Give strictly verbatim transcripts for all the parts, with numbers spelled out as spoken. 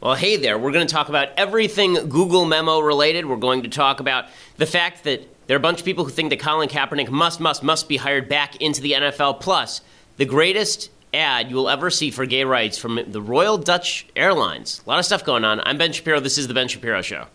Well, hey there. We're going to talk about everything Google Memo related. We're going to talk about the fact that there are a bunch of people who think that Colin Kaepernick must, must, must be hired back into the N F L. Plus, the greatest ad you will ever see for gay rights from the Royal Dutch Airlines. A lot of stuff going on. I'm Ben Shapiro. This is The Ben Shapiro Show.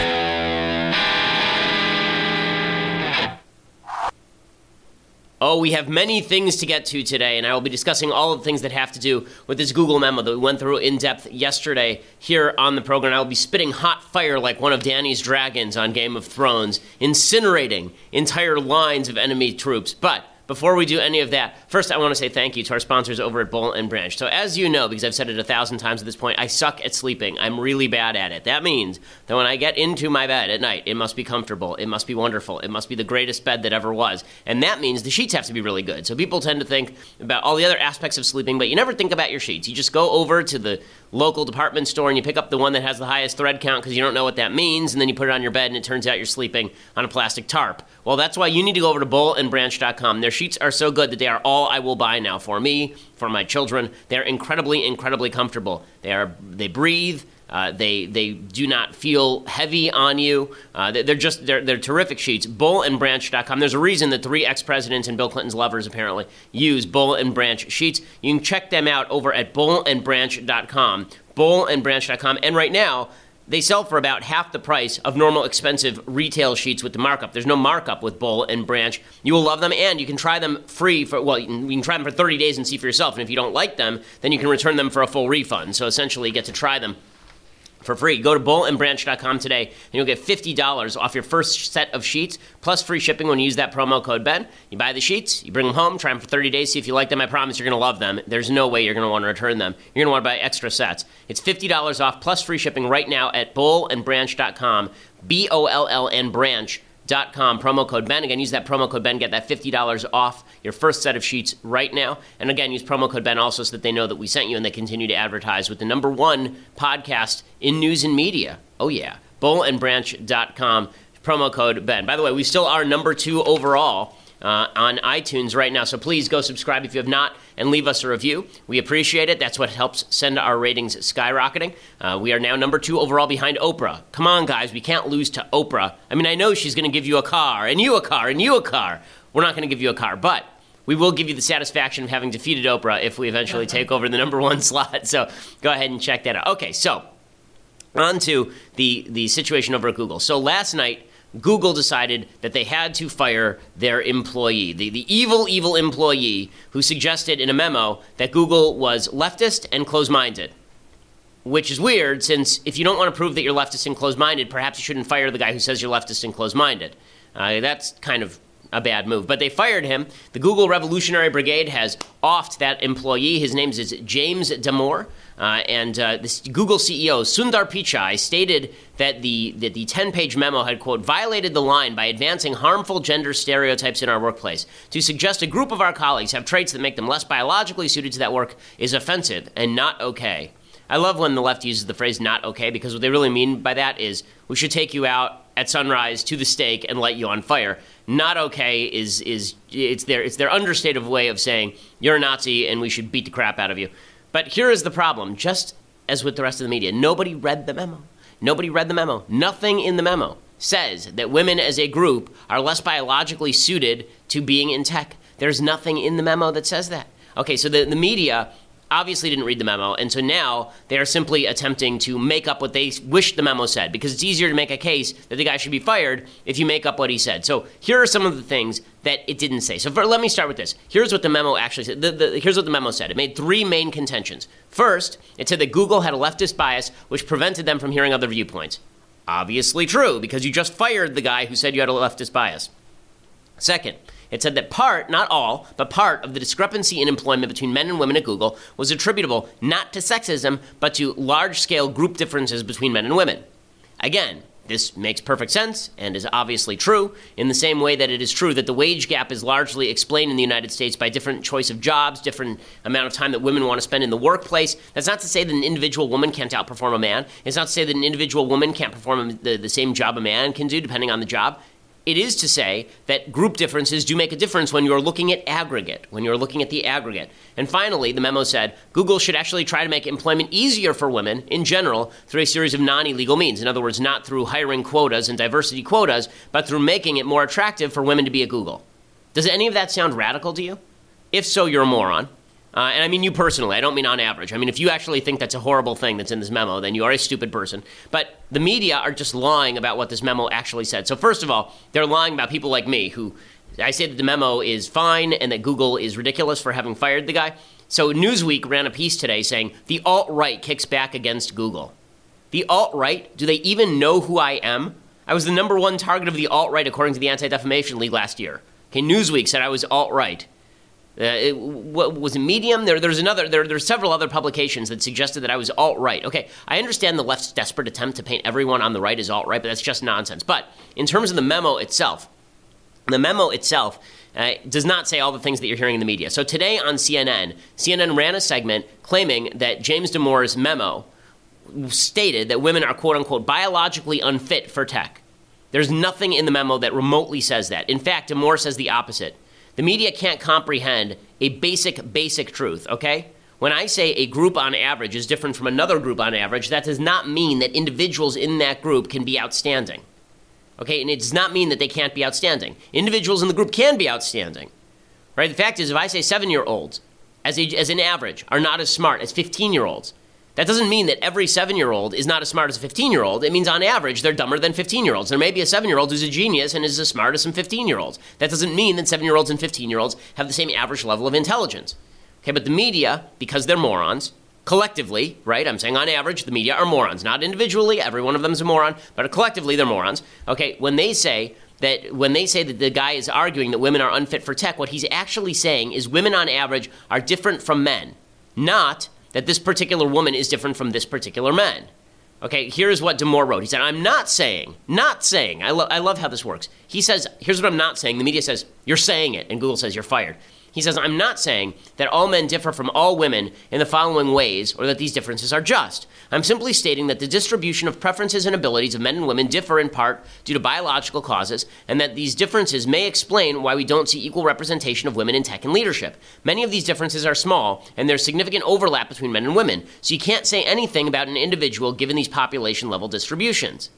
Oh, we have many things to get to today, and I will be discussing all of the things that have to do with this Google memo that we went through in depth yesterday here on the program. I will be spitting hot fire like one of Dany's dragons on Game of Thrones, incinerating entire lines of enemy troops. But before we do any of that, first I want to say thank you to our sponsors over at Boll and Branch. So as you know, because I've said it a thousand times at this point, I suck at sleeping. I'm really bad at it. That means that when I get into my bed at night, it must be comfortable. It must be wonderful. It must be the greatest bed that ever was. And that means the sheets have to be really good. So people tend to think about all the other aspects of sleeping, but you never think about your sheets. You just go over to the local department store and you pick up the one that has the highest thread count because you don't know what that means, and then you put it on your bed and it turns out you're sleeping on a plastic tarp. Well, that's why you need to go over to boll and branch dot com. Their sheets are so good that they are all I will buy now for me, for my children. They're incredibly, incredibly comfortable. They are, they breathe. Uh, they they do not feel heavy on you. Uh, they're just they're they're terrific sheets. boll and branch dot com. There's a reason that three ex-presidents and Bill Clinton's lovers apparently use Boll and Branch sheets. You can check them out over at boll and branch dot com. boll and branch dot com. And right now, they sell for about half the price of normal expensive retail sheets with the markup. There's no markup with Boll and Branch. You will love them, and you can try them free for, well, you can, you can try them for thirty days and see for yourself. And if you don't like them, then you can return them for a full refund. So essentially, you get to try them for free. Go to boll and branch dot com today, and you'll get fifty dollars off your first set of sheets, plus free shipping when you use that promo code Ben. You buy the sheets, you bring them home, try them for thirty days, see if you like them. I promise you're going to love them. There's no way you're going to want to return them. You're going to want to buy extra sets. It's fifty dollars off, plus free shipping right now at boll and branch dot com, B O L L and branch dot com, promo code Ben. Again, use that promo code Ben, get that fifty dollars off your first set of sheets right now. And again, use promo code Ben also so that they know that we sent you and they continue to advertise with the number one podcast in news and media. Oh yeah, boll and branch dot com, promo code Ben. By the way, we still are number two overall uh, on iTunes right now, so please go subscribe if you have not and leave us a review. We appreciate it. That's what helps send our ratings skyrocketing. Uh, we are now number two overall behind Oprah. Come on, guys. We can't lose to Oprah. I mean, I know she's going to give you a car, and you a car, and you a car. We're not going to give you a car, but we will give you the satisfaction of having defeated Oprah if we eventually take over the number one slot. So go ahead and check that out. Okay, so on to the, the situation over at Google. So last night, Google decided that they had to fire their employee, the, the evil, evil employee who suggested in a memo that Google was leftist and closed-minded, which is weird since if you don't want to prove that you're leftist and closed-minded, perhaps you shouldn't fire the guy who says you're leftist and closed-minded. Uh, that's kind of a bad move. But they fired him. The Google Revolutionary Brigade has offed that employee. His name is James Damore. Uh, and uh, this Google C E O, Sundar Pichai, stated that the that the ten-page memo had, quote, violated the line by advancing harmful gender stereotypes in our workplace. To suggest a group of our colleagues have traits that make them less biologically suited to that work is offensive and not okay. I love when the left uses the phrase not okay, because what they really mean by that is we should take you out at sunrise to the stake and light you on fire. Not okay is is it's their it's their understated way of saying you're a Nazi and we should beat the crap out of you. But here is the problem. Just as with the rest of the media, nobody read the memo. Nobody read the memo. Nothing in the memo says that women as a group are less biologically suited to being in tech. There's nothing in the memo that says that. Okay, so the, the media obviously didn't read the memo, and so now they are simply attempting to make up what they wish the memo said, because it's easier to make a case that the guy should be fired if you make up what he said. So here are some of the things that it didn't say. So for, let me start with this. Here's what the memo actually said. The, the, here's what the memo said. It made three main contentions. First, it said that Google had a leftist bias which prevented them from hearing other viewpoints. Obviously true, because you just fired the guy who said you had a leftist bias. Second, it said that part, not all, but part of the discrepancy in employment between men and women at Google was attributable not to sexism, but to large-scale group differences between men and women. Again, this makes perfect sense and is obviously true, in the same way that it is true that the wage gap is largely explained in the United States by different choice of jobs, different amount of time that women want to spend in the workplace. That's not to say that an individual woman can't outperform a man. It's not to say that an individual woman can't perform the, the same job a man can do, depending on the job. it is to say that group differences do make a difference when you're looking at aggregate, when you're looking at the aggregate. And finally, the memo said Google should actually try to make employment easier for women in general through a series of non-illegal means. In other words, not through hiring quotas and diversity quotas, but through making it more attractive for women to be at Google. Does any of that sound radical to you? If so, you're a moron. Uh, and I mean you personally. I don't mean on average. I mean, if you actually think that's a horrible thing that's in this memo, then you are a stupid person. But the media are just lying about what this memo actually said. So first of all, they're lying about people like me who I say that the memo is fine and that Google is ridiculous for having fired the guy. So Newsweek ran a piece today saying the alt-right kicks back against Google. The alt-right? Do they even know who I am? I was the number one target of the alt-right according to the Anti-Defamation League last year. Okay, Newsweek said I was alt-right. Uh, it, what, was it Medium? There, there's another. There, there's several other publications that suggested that I was alt-right. Okay, I understand the left's desperate attempt to paint everyone on the right as alt-right, but that's just nonsense. But in terms of the memo itself, the memo itself uh, does not say all the things that you're hearing in the media. So today on C N N, C N N ran a segment claiming that James Damore's memo stated that women are quote-unquote biologically unfit for tech. There's nothing in the memo that remotely says that. In fact, Damore says the opposite. The media can't comprehend a basic, basic truth, okay? When I say a group on average is different from another group on average, that does not mean that individuals in that group can be outstanding, okay? And it does not mean that they can't be outstanding. Individuals in the group can be outstanding, right? The fact is, if I say seven-year-olds, as, a, as an average, are not as smart as fifteen-year-olds, that doesn't mean that every seven-year-old is not as smart as a fifteen-year-old. It means on average they're dumber than fifteen-year-olds. There may be a seven-year-old who's a genius and is as smart as some fifteen-year-olds. That doesn't mean that seven-year-olds and fifteen-year-olds have the same average level of intelligence. Okay, but the media, because they're morons, collectively, right? I'm saying on average the media are morons. Not individually, every one of them is a moron, but collectively they're morons. Okay, when they say that when they say that the guy is arguing that women are unfit for tech, what he's actually saying is women on average are different from men, not that this particular woman is different from this particular man. Okay, here's what Damore wrote. He said, I'm not saying, not saying, I, lo- I love how this works. He says, here's what I'm not saying. The media says, you're saying it, and Google says, you're fired. He says, I'm not saying that all men differ from all women in the following ways or that these differences are just. I'm simply stating that the distribution of preferences and abilities of men and women differ in part due to biological causes and that these differences may explain why we don't see equal representation of women in tech and leadership. Many of these differences are small and there's significant overlap between men and women, so you can't say anything about an individual given these population level distributions.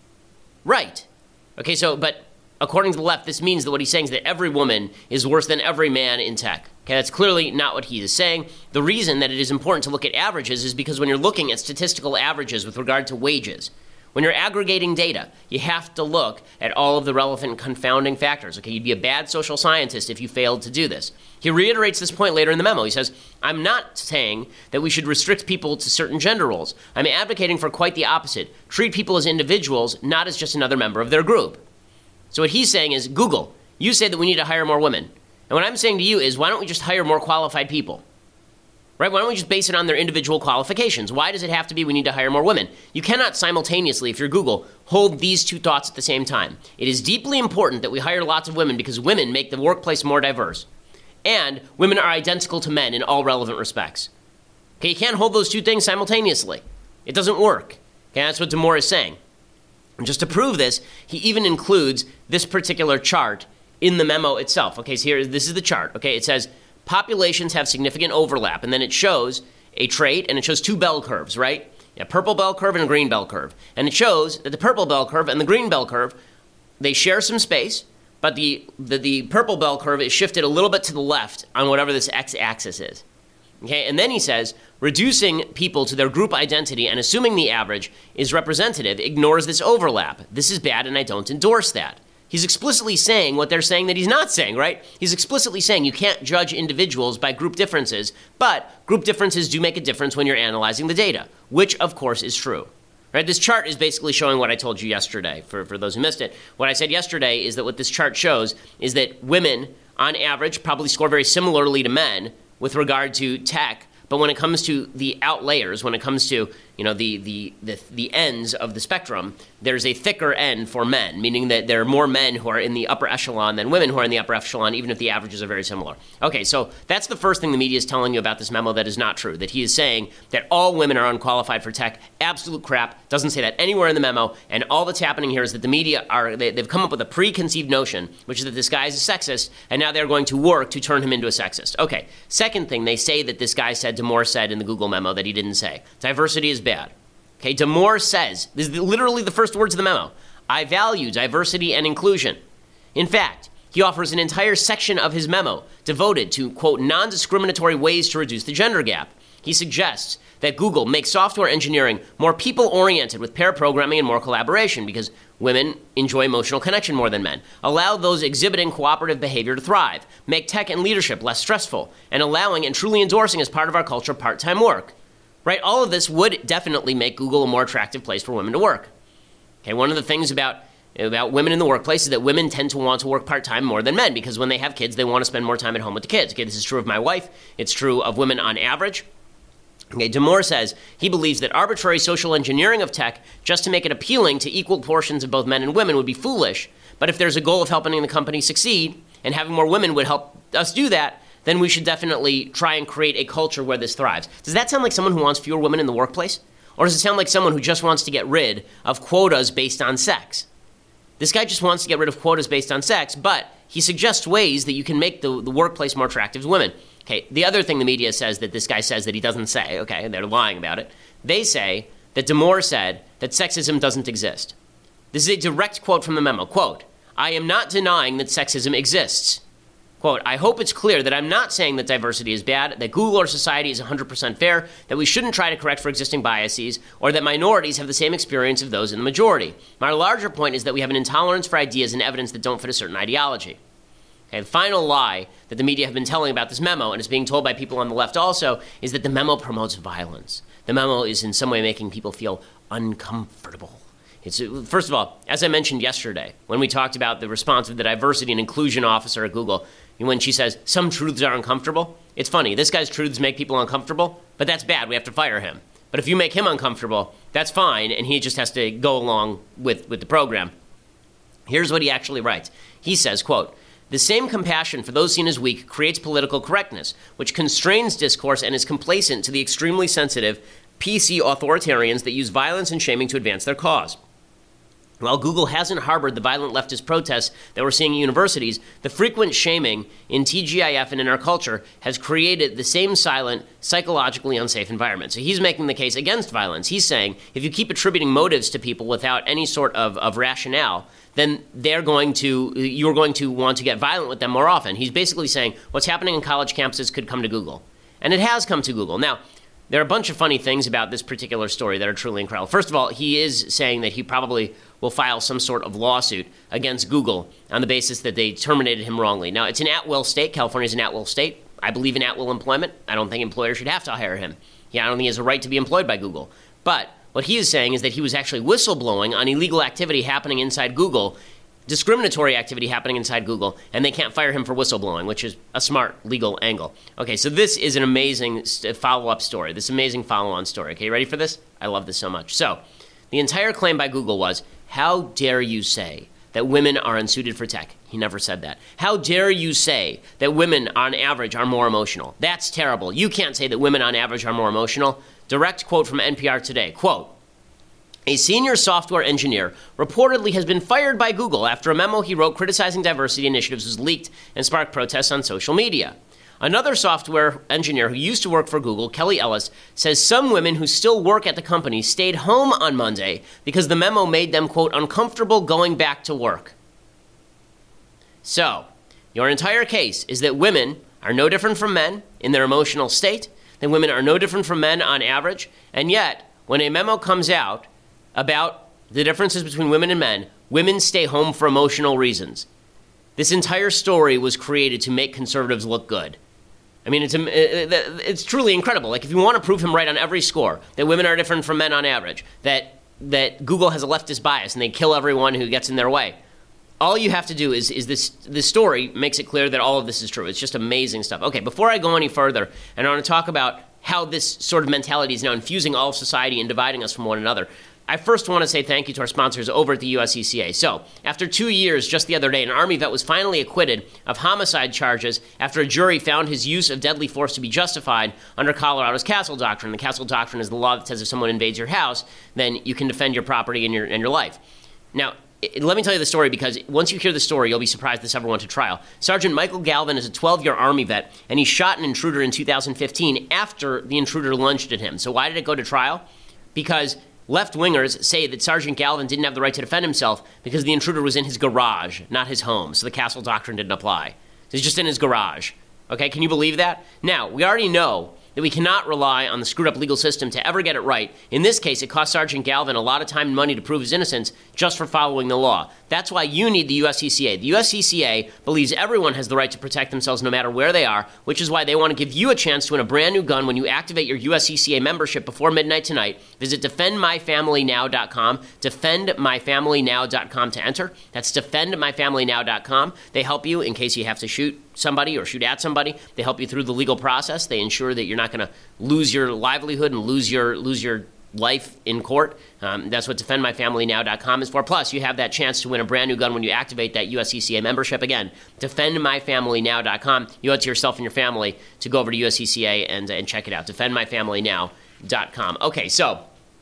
Right. Okay, so, but according to the left, this means that what he's saying is that every woman is worse than every man in tech. Okay, that's clearly not what he is saying. The reason that it is important to look at averages is because when you're looking at statistical averages with regard to wages, when you're aggregating data, you have to look at all of the relevant confounding factors. Okay, you'd be a bad social scientist if you failed to do this. He reiterates this point later in the memo. He says, I'm not saying that we should restrict people to certain gender roles. I'm advocating for quite the opposite. Treat people as individuals, not as just another member of their group. So what he's saying is, Google, you say that we need to hire more women. And what I'm saying to you is, why don't we just hire more qualified people? Right? Why don't we just base it on their individual qualifications? Why does it have to be we need to hire more women? You cannot simultaneously, if you're Google, hold these two thoughts at the same time. It is deeply important that we hire lots of women because women make the workplace more diverse. And women are identical to men in all relevant respects. Okay, you can't hold those two things simultaneously. It doesn't work. Okay, that's what Damore is saying. And just to prove this, he even includes this particular chart in the memo itself. Okay, so here, this is the chart. Okay, it says populations have significant overlap, and then it shows a trait, and it shows two bell curves, right? A purple bell curve and a green bell curve. And it shows that the purple bell curve and the green bell curve, they share some space, but the, the, the purple bell curve is shifted a little bit to the left on whatever this x-axis is. Okay, and then he says, reducing people to their group identity and assuming the average is representative ignores this overlap. This is bad and I don't endorse that. He's explicitly saying what they're saying that he's not saying, right? He's explicitly saying you can't judge individuals by group differences, but group differences do make a difference when you're analyzing the data, which of course is true. Right? This chart is basically showing what I told you yesterday, for, for those who missed it. What I said yesterday is that what this chart shows is that women, on average, probably score very similarly to men with regard to tech, but when it comes to the outliers, when it comes to, you you know, the, the, the, the ends of the spectrum, there's a thicker end for men, meaning that there are more men who are in the upper echelon than women who are in the upper echelon, even if the averages are very similar. Okay, so that's the first thing the media is telling you about this memo that is not true, that he is saying that all women are unqualified for tech. Absolute crap. Doesn't say that anywhere in the memo, and all that's happening here is that the media are, they, they've come up with a preconceived notion, which is that this guy is a sexist, and now they're going to work to turn him into a sexist. Okay, second thing, they say that this guy said, Damore said in the Google memo that he didn't say. Diversity is bad. Okay, Damore says, this is literally the first words of the memo, I value diversity and inclusion. In fact, he offers an entire section of his memo devoted to, quote, non-discriminatory ways to reduce the gender gap. He suggests that Google make software engineering more people-oriented with pair programming and more collaboration because women enjoy emotional connection more than men, allow those exhibiting cooperative behavior to thrive, make tech and leadership less stressful, and allowing and truly endorsing as part of our culture part-time work. Right? All of this would definitely make Google a more attractive place for women to work. Okay, one of the things about, about women in the workplace is that women tend to want to work part-time more than men because when they have kids, they want to spend more time at home with the kids. Okay, this is true of my wife. It's true of women on average. Okay, Damore says he believes that arbitrary social engineering of tech just to make it appealing to equal portions of both men and women would be foolish. But if there's a goal of helping the company succeed and having more women would help us do that, then we should definitely try and create a culture where this thrives. Does that sound like someone who wants fewer women in the workplace? Or does it sound like someone who just wants to get rid of quotas based on sex? This guy just wants to get rid of quotas based on sex, but he suggests ways that you can make the, the workplace more attractive to women. Okay, the other thing the media says that this guy says that he doesn't say, okay, and they're lying about it, they say that Damore said that sexism doesn't exist. This is a direct quote from the memo. Quote, I am not denying that sexism exists. Quote, I hope it's clear that I'm not saying that diversity is bad, that Google or society is one hundred percent fair, that we shouldn't try to correct for existing biases, or that minorities have the same experience of those in the majority. My larger point is that we have an intolerance for ideas and evidence that don't fit a certain ideology. Okay, the final lie that the media have been telling about this memo, and is being told by people on the left also, is that the memo promotes violence. The memo is in some way making people feel uncomfortable. It's, first of all, as I mentioned yesterday, when we talked about the response of the diversity and inclusion officer at Google, when she says, some truths are uncomfortable, it's funny. This guy's truths make people uncomfortable, but that's bad. We have to fire him. But if you make him uncomfortable, that's fine, and he just has to go along with, with the program. Here's what he actually writes. He says, quote, the same compassion for those seen as weak creates political correctness, which constrains discourse and is complacent to the extremely sensitive P C authoritarians that use violence and shaming to advance their cause. While Google hasn't harbored the violent leftist protests that we're seeing at universities, the frequent shaming in T G I F and in our culture has created the same silent, psychologically unsafe environment. So he's making the case against violence. He's saying if you keep attributing motives to people without any sort of, of rationale, then they're going to, you're going to want to get violent with them more often. He's basically saying what's happening in college campuses could come to Google. And it has come to Google. Now, there are a bunch of funny things about this particular story that are truly incredible. First of all, he is saying that he probably will file some sort of lawsuit against Google on the basis that they terminated him wrongly. Now, it's an at-will state. California is an at-will state. I believe in at-will employment. I don't think employers should have to hire him. Yeah, I don't think he has a right to be employed by Google. But what he is saying is that he was actually whistleblowing on illegal activity happening inside Google, discriminatory activity happening inside Google, and they can't fire him for whistleblowing, which is a smart legal angle. Okay, so this is an amazing follow-up story, this amazing follow-on story. Okay, you ready for this? I love this so much. So, the entire claim by Google was, how dare you say that women are unsuited for tech? He never said that. How dare you say that women on average are more emotional? That's terrible. You can't say that women on average are more emotional. Direct quote from N P R Today, quote, a senior software engineer reportedly has been fired by Google after a memo he wrote criticizing diversity initiatives was leaked and sparked protests on social media. Another software engineer who used to work for Google, Kelly Ellis, says some women who still work at the company stayed home on Monday because the memo made them, quote, uncomfortable going back to work. So, your entire case is that women are no different from men in their emotional state, that women are no different from men on average, and yet, when a memo comes out about the differences between women and men, women stay home for emotional reasons. This entire story was created to make conservatives look good. I mean, it's it's truly incredible. Like, if you want to prove him right on every score, that women are different from men on average, that that Google has a leftist bias and they kill everyone who gets in their way, all you have to do is is this this story makes it clear that all of this is true. It's just amazing stuff. Okay, before I go any further, and I want to talk about how this sort of mentality is now infusing all of society and dividing us from one another. I first want to say thank you to our sponsors over at the U S C C A. So, after two years, just the other day, an Army vet was finally acquitted of homicide charges after a jury found his use of deadly force to be justified under Colorado's Castle Doctrine. The Castle Doctrine is the law that says if someone invades your house, then you can defend your property and your and your life. Now, it, let me tell you the story, because once you hear the story, you'll be surprised this ever went to trial. Sergeant Michael Galvin is a twelve-year Army vet, and he shot an intruder in two thousand fifteen after the intruder lunged at him. So why did it go to trial? Because left-wingers say that Sergeant Galvin didn't have the right to defend himself because the intruder was in his garage, not his home, so the Castle Doctrine didn't apply. He's just in his garage. Okay, can you believe that? Now, we already know that we cannot rely on the screwed-up legal system to ever get it right. In this case, it cost Sergeant Galvin a lot of time and money to prove his innocence just for following the law. That's why you need the U S C C A. The U S C C A believes everyone has the right to protect themselves no matter where they are, which is why they want to give you a chance to win a brand new gun when you activate your U S C C A membership before midnight tonight. Visit defend my family now dot com, defend my family now dot com to enter. That's defend my family now dot com. They help you in case you have to shoot somebody or shoot at somebody. They help you through the legal process. They ensure that you're not going to lose your livelihood and lose your lose your life in court. Um, that's what defend my family now dot com is for. Plus, you have that chance to win a brand new gun when you activate that U S C C A membership. Again, defend my family now dot com. You owe it to yourself and your family to go over to U S C C A and, and check it out. defend my family now dot com. Okay, so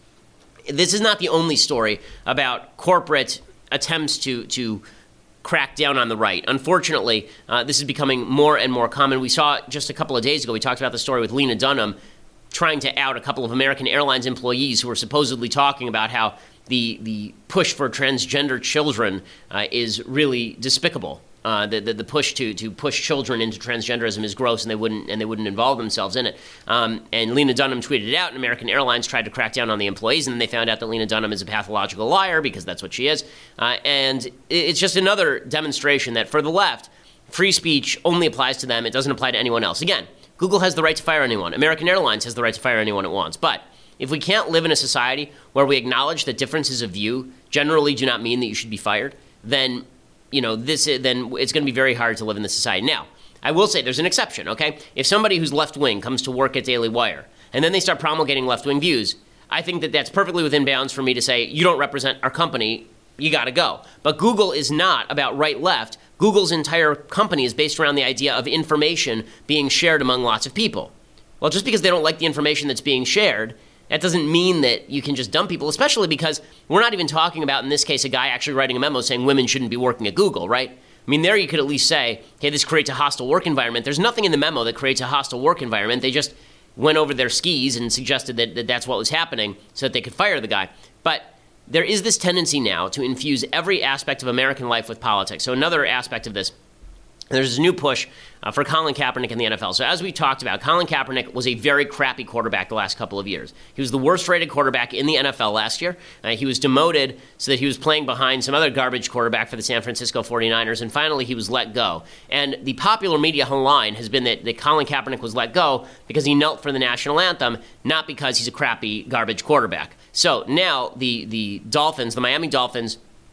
this is not the only story about corporate attempts to to crack down on the right. Unfortunately, uh, this is becoming more and more common. We saw just a couple of days ago, we talked about the story with Lena Dunham trying to out a couple of American Airlines employees who were supposedly talking about how the the push for transgender children uh, is really despicable. Uh, the, the the push to to push children into transgenderism is gross, and they wouldn't and they wouldn't involve themselves in it. Um, and Lena Dunham tweeted it out, and American Airlines tried to crack down on the employees, and then they found out that Lena Dunham is a pathological liar, because that's what she is. Uh, and it's just another demonstration that for the left, free speech only applies to them. It doesn't apply to anyone else. Again, Google has the right to fire anyone. American Airlines has the right to fire anyone it wants. But if we can't live in a society where we acknowledge that differences of view generally do not mean that you should be fired, then you know this then it's going to be very hard to live in this society. Now, I will say there's an exception, okay? If somebody who's left-wing comes to work at Daily Wire and then they start promulgating left-wing views, I think that that's perfectly within bounds for me to say, you don't represent our company, you got to go. But Google is not about right-left. Google's entire company is based around the idea of information being shared among lots of people. Well, just because they don't like the information that's being shared, that doesn't mean that you can just dump people, especially because we're not even talking about, in this case, a guy actually writing a memo saying women shouldn't be working at Google, right? I mean, there you could at least say, hey, this creates a hostile work environment. There's nothing in the memo that creates a hostile work environment. They just went over their skis and suggested that, that that's what was happening so that they could fire the guy. But there is this tendency now to infuse every aspect of American life with politics. So another aspect of this, there's this new push uh, for Colin Kaepernick in the N F L. So as we talked about, Colin Kaepernick was a very crappy quarterback the last couple of years. He was the worst-rated quarterback in the N F L last year. Uh, he was demoted so that he was playing behind some other garbage quarterback for the San Francisco forty-niners, and finally he was let go. And the popular media line has been that, that Colin Kaepernick was let go because he knelt for the national anthem, not because he's a crappy garbage quarterback. So now the, the Dolphins, the Miami Dolphins,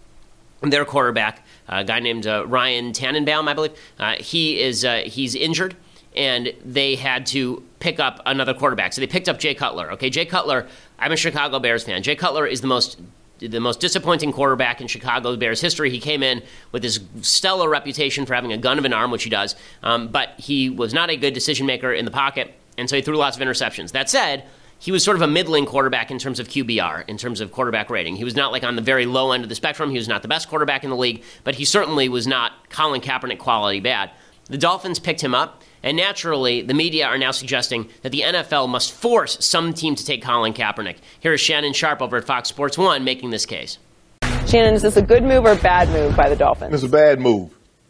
their quarterback, a guy named uh, Ryan Tannenbaum, I believe, uh, he is uh, he's injured, and they had to pick up another quarterback. So they picked up Jay Cutler. Okay, Jay Cutler, I'm a Chicago Bears fan. Jay Cutler is the most the most disappointing quarterback in Chicago Bears history. He came in with this stellar reputation for having a gun of an arm, which he does, um, but he was not a good decision maker in the pocket, and so he threw lots of interceptions. That said, he was sort of a middling quarterback in terms of Q B R, in terms of quarterback rating. He was not like on the very low end of the spectrum. He was not the best quarterback in the league, but he certainly was not Colin Kaepernick quality bad. The Dolphins picked him up, and naturally, the media are now suggesting that the N F L must force some team to take Colin Kaepernick. Here is Shannon Sharpe over at Fox Sports one making this case. Shannon, is this a good move or a bad move by the Dolphins? It's a bad move.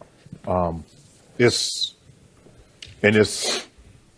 Um, it's, and it's,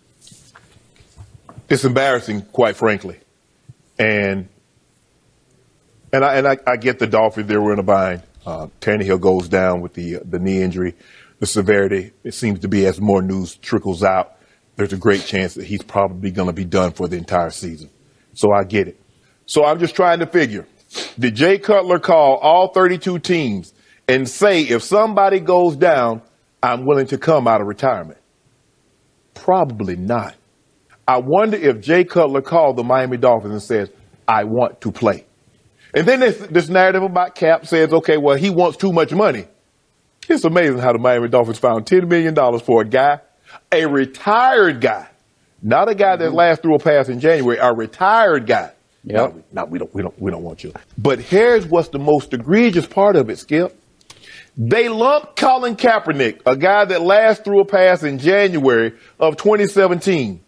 It's embarrassing, quite frankly, and and I and I, I get the Dolphins. They were in a bind. Uh, Tannehill goes down with the the knee injury, the severity. It seems to be as more news trickles out, there's a great chance that he's probably going to be done for the entire season. So I get it. So I'm just trying to figure: did Jay Cutler call all thirty-two teams and say, if somebody goes down, I'm willing to come out of retirement? Probably not. I wonder if Jay Cutler called the Miami Dolphins and says, I want to play. And then this, this narrative about Cap says, okay, well, he wants too much money. It's amazing how the Miami Dolphins found ten million dollars for a guy, a retired guy, not a guy that last threw a pass in January, a retired guy. Yep. No, no, we don't, we don't, we don't want you. But here's what's the most egregious part of it, Skip. They lumped Colin Kaepernick, a guy that last threw a pass in January of twenty seventeen.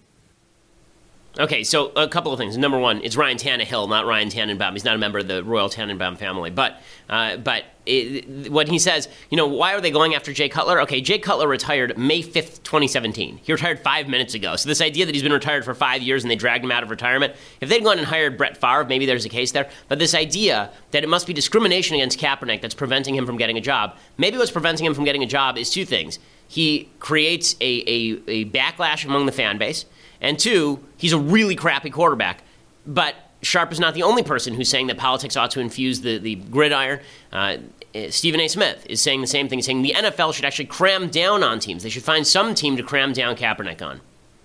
Okay, so a couple of things. Number one, it's Ryan Tannehill, not Ryan Tannenbaum. He's not a member of the Royal Tannenbaum family. But uh, but it, when he says, you know, why are they going after Jay Cutler? Okay, Jay Cutler retired May fifth, twenty seventeen. He retired five minutes ago. So this idea that he's been retired for five years and they dragged him out of retirement, if they'd gone and hired Brett Favre, maybe there's a case there. But this idea that it must be discrimination against Kaepernick that's preventing him from getting a job, maybe what's preventing him from getting a job is two things. He creates a, a, a backlash among the fan base. And two, he's a really crappy quarterback. But Sharp is not the only person who's saying that politics ought to infuse the, the gridiron. Uh, Stephen A. Smith is saying the same thing, saying the N F L should actually cram down on teams. They should find some team to cram down Kaepernick on.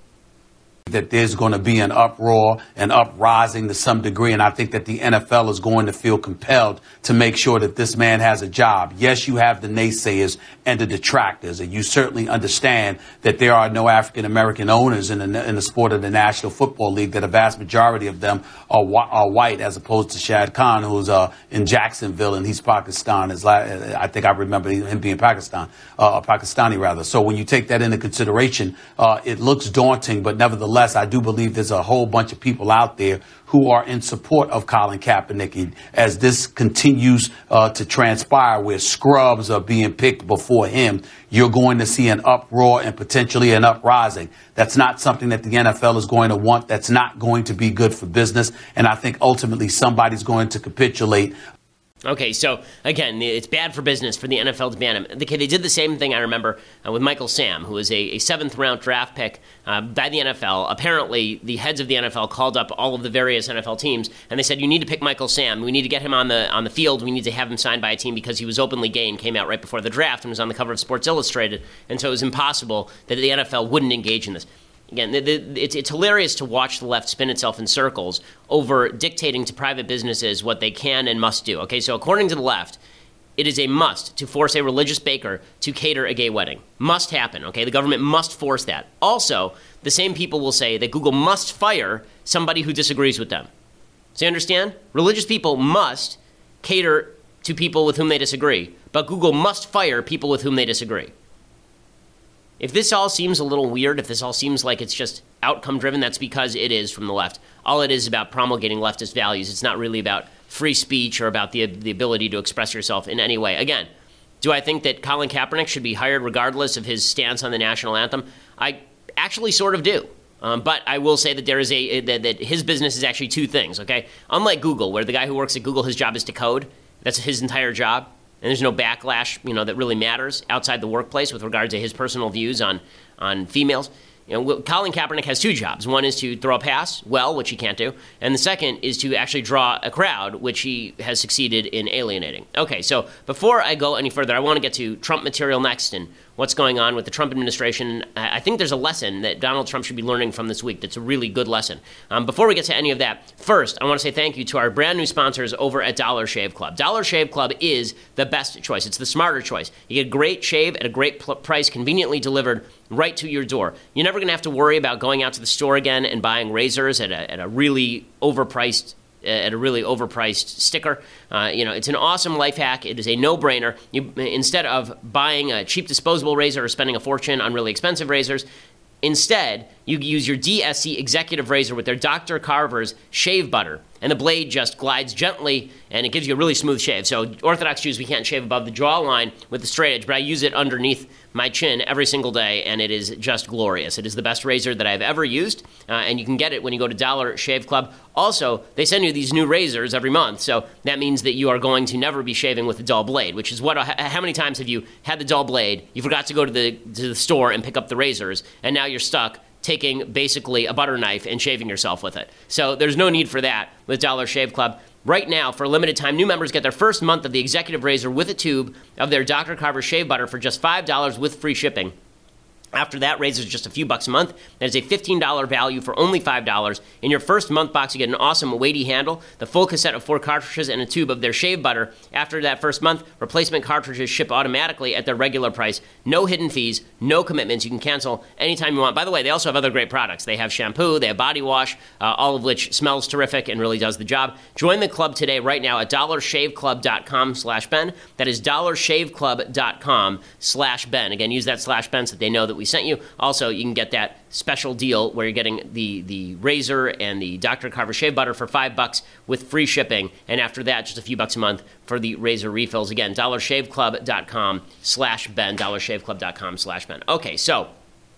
That there's going to be an uproar, an uprising to some degree, and I think that the N F L is going to feel compelled to make sure that this man has a job. Yes, you have the naysayers and the detractors, and you certainly understand that there are no African-American owners in the, in the sport of the National Football League, that a vast majority of them are, are white, as opposed to Shad Khan, who's uh, in Jacksonville, and he's Pakistan. Is I think I remember him being Pakistan, uh, Pakistani rather. So when you take that into consideration, uh, it looks daunting, but nevertheless, I do believe there's a whole bunch of people out there who are in support of Colin Kaepernick. As this continues uh, to transpire, where scrubs are being picked before him, you're going to see an uproar and potentially an uprising. That's not something that the N F L is going to want. That's not going to be good for business. And I think ultimately somebody's going to capitulate. Okay, so again, it's bad for business for the N F L to ban him. Okay, they did the same thing, I remember, uh, with Michael Sam, who was a, a seventh-round draft pick uh, by the N F L. Apparently, the heads of the N F L called up all of the various N F L teams, and they said, you need to pick Michael Sam. We need to get him on the on the field. We need to have him signed by a team because he was openly gay and came out right before the draft and was on the cover of Sports Illustrated, and so it was impossible that the N F L wouldn't engage in this. Again, the, the, it's, it's hilarious to watch the left spin itself in circles over dictating to private businesses what they can and must do. Okay, so according to the left, it is a must to force a religious baker to cater a gay wedding. Must happen, okay? The government must force that. Also, the same people will say that Google must fire somebody who disagrees with them. So you understand? Religious people must cater to people with whom they disagree, but Google must fire people with whom they disagree. If this all seems a little weird, if this all seems like it's just outcome-driven, that's because it is from the left. All it is about promulgating leftist values. It's not really about free speech or about the, the ability to express yourself in any way. Again, do I think that Colin Kaepernick should be hired regardless of his stance on the national anthem? I actually sort of do. Um, but I will say that there is a that, that his business is actually two things, okay? Unlike Google, where the guy who works at Google, his job is to code. That's his entire job. And there's no backlash, you know, that really matters outside the workplace with regard to his personal views on, on females. You know, Colin Kaepernick has two jobs. One is to throw a pass well, which he can't do. And the second is to actually draw a crowd, which he has succeeded in alienating. Okay, so before I go any further, I want to get to Trump material next and what's going on with the Trump administration. I think there's a lesson that Donald Trump should be learning from this week that's a really good lesson. Um, before we get to any of that, first, I want to say thank you to our brand new sponsors over at Dollar Shave Club. Dollar Shave Club is the best choice. It's the smarter choice. You get a great shave at a great pl- price, conveniently delivered right to your door. You're never going to have to worry about going out to the store again and buying razors at a, at a really overpriced at a really overpriced sticker. Uh, you know, it's an awesome life hack. It is a no-brainer. You, instead of buying a cheap disposable razor or spending a fortune on really expensive razors, instead, you use your D S C Executive Razor with their Doctor Carver's shave butter, and the blade just glides gently, and it gives you a really smooth shave. So Orthodox Jews, we can't shave above the jawline with the straight edge, but I use it underneath my chin every single day, and it is just glorious. It is the best razor that I've ever used, uh, and you can get it when you go to Dollar Shave Club. Also, they send you these new razors every month, so that means that you are going to never be shaving with a dull blade, which is what, how many times have you had the dull blade, you forgot to go to the, to the store and pick up the razors, and now you're stuck taking basically a butter knife and shaving yourself with it. So there's no need for that with Dollar Shave Club. Right now, for a limited time, new members get their first month of the Executive Razor with a tube of their Doctor Carver shave butter for just five dollars with free shipping. After that, Razor's just a few bucks a month. That is a fifteen dollars value for only five dollars. In your first month box, you get an awesome weighty handle, the full cassette of four cartridges, and a tube of their shave butter. After that first month, replacement cartridges ship automatically at their regular price. No hidden fees, no commitments. You can cancel anytime you want. By the way, they also have other great products. They have shampoo, they have body wash, uh, all of which smells terrific and really does the job. Join the club today right now at dollar shave club dot com slash Ben. That is dollar shave club dot com slash Ben. Again, use that slash Ben so that they know that we sent you. Also, you can get that special deal where you're getting the, the razor and the Doctor Carver shave butter for five bucks with free shipping. And after that, just a few bucks a month for the razor refills. Again, dollar shave club dot com slash Ben, dollar shave club dot com slash Ben. Okay, so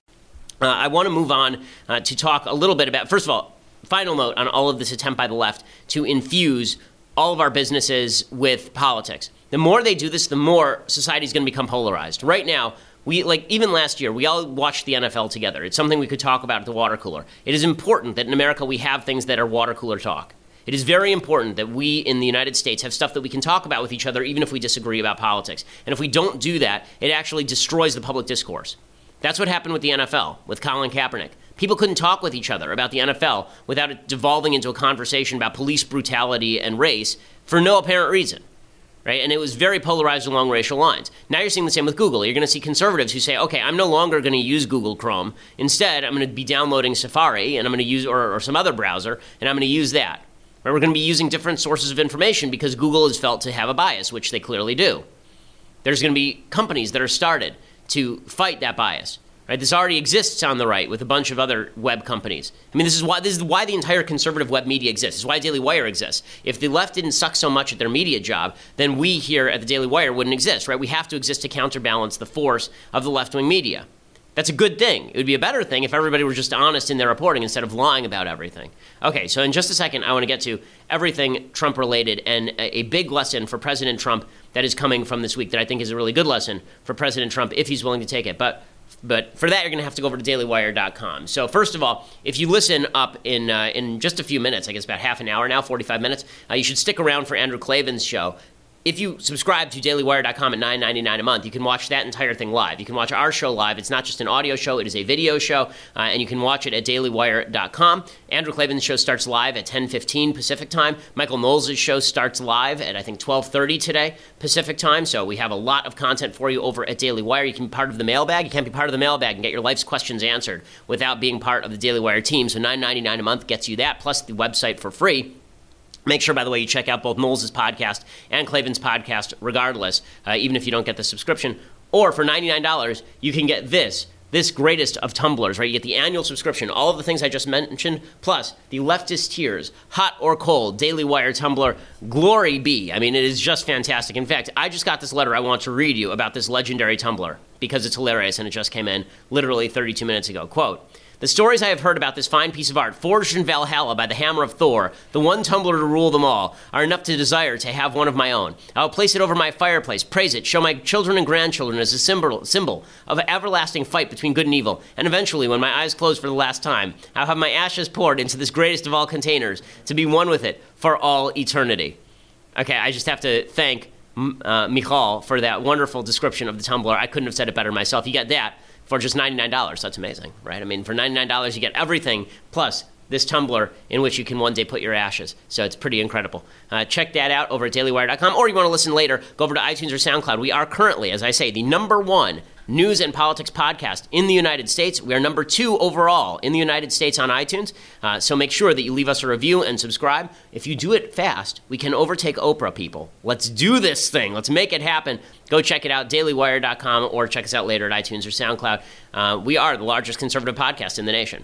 uh, I want to move on uh, to talk a little bit about, first of all, final note on all of this attempt by the left to infuse all of our businesses with politics. The more they do this, the more society is going to become polarized. Right now, we, like, even last year, we all watched the N F L together. It's something we could talk about at the water cooler. It is important that in America we have things that are water cooler talk. It is very important that we in the United States have stuff that we can talk about with each other, even if we disagree about politics. And if we don't do that, it actually destroys the public discourse. That's what happened with the N F L, with Colin Kaepernick. People couldn't talk with each other about the N F L without it devolving into a conversation about police brutality and race for no apparent reason. Right? And it was very polarized along racial lines. Now you're seeing the same with Google. You're going to see conservatives who say, okay, I'm no longer going to use Google Chrome. Instead, I'm going to be downloading Safari, and I'm going to use, or, or some other browser, and I'm going to use that. Right? We're going to be using different sources of information because Google is felt to have a bias, which they clearly do. There's going to be companies that are started to fight that bias. Right? This already exists on the right with a bunch of other web companies. I mean, this is why this is why the entire conservative web media exists. This is why Daily Wire exists. If the left didn't suck so much at their media job, then we here at the Daily Wire wouldn't exist. Right? We have to exist to counterbalance the force of the left-wing media. That's a good thing. It would be a better thing if everybody were just honest in their reporting instead of lying about everything. Okay, so in just a second, I want to get to everything Trump-related and a, a big lesson for President Trump that is coming from this week that I think is a really good lesson for President Trump if he's willing to take it. But But for that, you're going to have to go over to daily wire dot com. So first of all, if you listen up in uh, in just a few minutes, I guess about half an hour now, forty-five minutes, uh, you should stick around for Andrew Klavan's show. If you subscribe to daily wire dot com at nine ninety-nine a month, you can watch that entire thing live. You can watch our show live. It's not just an audio show. It is a video show, uh, and you can watch it at daily wire dot com. Andrew Klavan's show starts live at ten fifteen Pacific time. Michael Knowles' show starts live at, I think, twelve thirty today Pacific time. So we have a lot of content for you over at Daily Wire. You can be part of the mailbag. You can't be part of the mailbag and get your life's questions answered without being part of the Daily Wire team. So nine ninety-nine a month gets you that, plus the website for free. Make sure, by the way, you check out both Knowles' podcast and Klavan's podcast regardless, uh, even if you don't get the subscription. Or for ninety-nine dollars, you can get this, this greatest of tumblers, right? You get the annual subscription, all of the things I just mentioned, plus the leftist tears, hot or cold, Daily Wire tumbler, glory be. I mean, it is just fantastic. In fact, I just got this letter I want to read you about this legendary tumbler because it's hilarious and it just came in literally thirty-two minutes ago. Quote, "The stories I have heard about this fine piece of art, forged in Valhalla by the hammer of Thor, the one tumbler to rule them all, are enough to desire to have one of my own. I will place it over my fireplace, praise it, show my children and grandchildren as a symbol, symbol of an everlasting fight between good and evil, and eventually, when my eyes close for the last time, I'll have my ashes poured into this greatest of all containers, to be one with it for all eternity." Okay, I just have to thank uh, Michal for that wonderful description of the tumbler. I couldn't have said it better myself. You get that for just ninety-nine dollars. That's amazing, right? I mean, for ninety-nine dollars, you get everything, plus this tumbler in which you can one day put your ashes. So it's pretty incredible. Uh, check that out over at daily wire dot com, or you want to listen later, go over to iTunes or SoundCloud. We are currently, as I say, the number one news and politics podcast in the United States. We are number two overall in the United States on iTunes. Uh, so make sure that you leave us a review and subscribe. If you do it fast, we can overtake Oprah, people. Let's do this thing. Let's make it happen. Go check it out, daily wire dot com, or check us out later at iTunes or SoundCloud. Uh, we are the largest conservative podcast in the nation.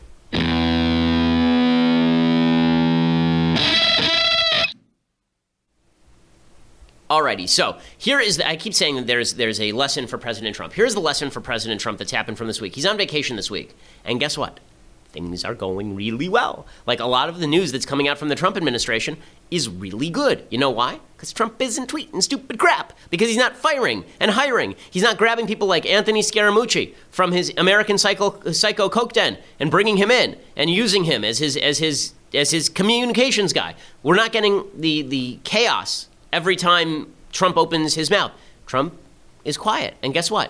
Alrighty, so here is the, I keep saying that there's there's a lesson for President Trump. Here's the lesson for President Trump that's happened from this week. He's on vacation this week, and guess what? Things are going really well. Like, a lot of the news that's coming out from the Trump administration is really good. You know why? Because Trump isn't tweeting stupid crap. Because he's not firing and hiring. He's not grabbing people like Anthony Scaramucci from his American Psycho, Psycho Coke Den and bringing him in and using him as his as his as his communications guy. We're not getting the the chaos every time Trump opens his mouth. Trump is quiet. And guess what?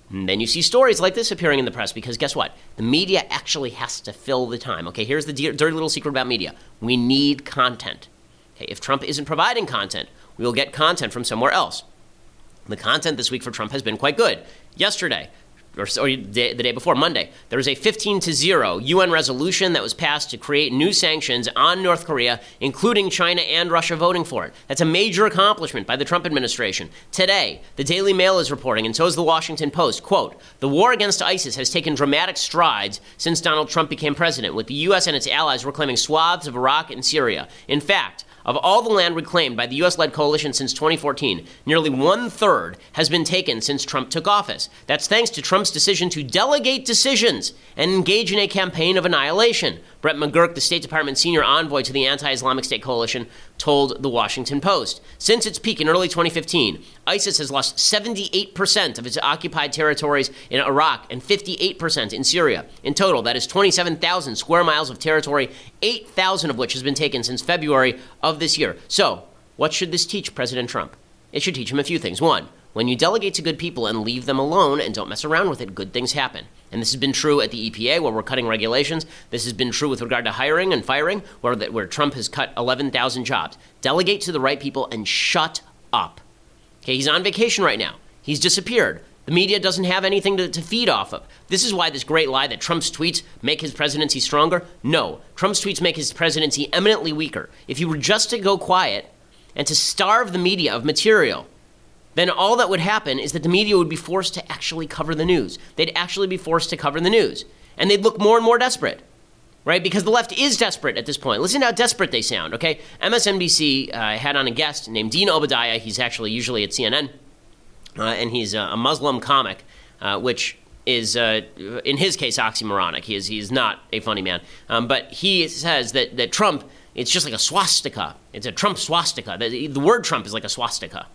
And then you see stories like this appearing in the press because guess what? The media actually has to fill the time. Okay, here's the dirty little secret about media. We need content. Okay, if Trump isn't providing content, we will get content from somewhere else. The content this week for Trump has been quite good. Yesterday, or, or the day before, Monday, there was a fifteen to zero U N resolution that was passed to create new sanctions on North Korea, including China and Russia voting for it. That's a major accomplishment by the Trump administration. Today, the Daily Mail is reporting, and so is the Washington Post, quote, the war against ISIS has taken dramatic strides since Donald Trump became president, with the U S and its allies reclaiming swaths of Iraq and Syria. In fact, of all the land reclaimed by the U S-led coalition since twenty fourteen, nearly one-third has been taken since Trump took office. That's thanks to Trump's decision to delegate decisions and engage in a campaign of annihilation. Brett McGurk, the State Department senior envoy to the anti-Islamic State coalition, told the Washington Post. Since its peak in early twenty fifteen, ISIS has lost seventy-eight percent of its occupied territories in Iraq and fifty-eight percent in Syria. In total, that is twenty-seven thousand square miles of territory, eight thousand of which has been taken since February of this year. So, what should this teach President Trump? It should teach him a few things. One, when you delegate to good people and leave them alone and don't mess around with it, good things happen. And this has been true at the E P A, where we're cutting regulations. This has been true with regard to hiring and firing, where, the, where Trump has cut eleven thousand jobs. Delegate to the right people and shut up. Okay, he's on vacation right now. He's disappeared. The media doesn't have anything to, to feed off of. This is why this great lie that Trump's tweets make his presidency stronger. No, Trump's tweets make his presidency eminently weaker. If he were just to go quiet and to starve the media of material, then all that would happen is that the media would be forced to actually cover the news. They'd actually be forced to cover the news. And they'd look more and more desperate, right? Because the left is desperate at this point. Listen to how desperate they sound, okay? M S N B C uh, had on a guest named Dean Obadiah. He's actually usually at C N N. Uh, and he's a, a Muslim comic, uh, which is, uh, in his case, oxymoronic. He is he is not a funny man. Um, but he says that, that Trump, it's just like a swastika. It's a Trump swastika. The, the word Trump is like a swastika.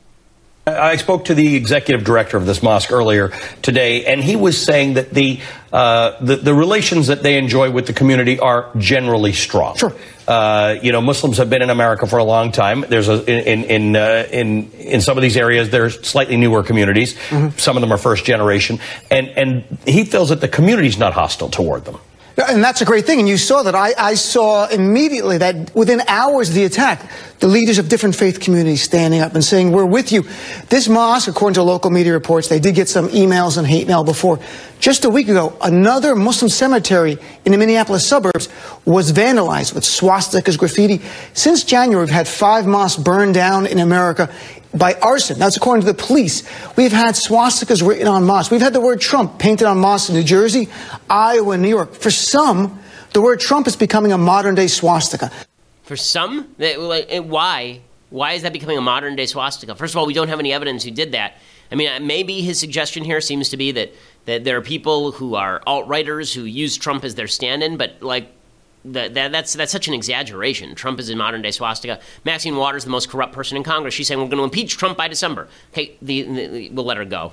I spoke to the executive director of this mosque earlier today, and he was saying that the uh, the, the relations that they enjoy with the community are generally strong. Sure. Uh, you know, Muslims have been in America for a long time. There's a in in uh, in in some of these areas, there's slightly newer communities. Mm-hmm. Some of them are first generation, and and he feels that the community's not hostile toward them. And that's a great thing. And you saw that. I, I saw immediately that within hours of the attack, the leaders of different faith communities standing up and saying, we're with you. This mosque, according to local media reports, they did get some emails and hate mail before. Just a week ago, another Muslim cemetery in the Minneapolis suburbs was vandalized with swastikas, graffiti. Since January, we've had five mosques burned down in America by arson. That's according to the police. We've had swastikas written on mosques. We've had the word Trump painted on mosques in New Jersey, Iowa, and New York. For some, the word Trump is becoming a modern-day swastika. For some? Why? Why is that becoming a modern-day swastika? First of all, we don't have any evidence who did that. I mean, maybe his suggestion here seems to be that, that there are people who are alt-righters who use Trump as their stand-in, but, like, That, that, that's that's such an exaggeration. Trump is a modern-day swastika. Maxine Waters, the most corrupt person in Congress, she's saying we're going to impeach Trump by December. Okay, the, the, we'll let her go.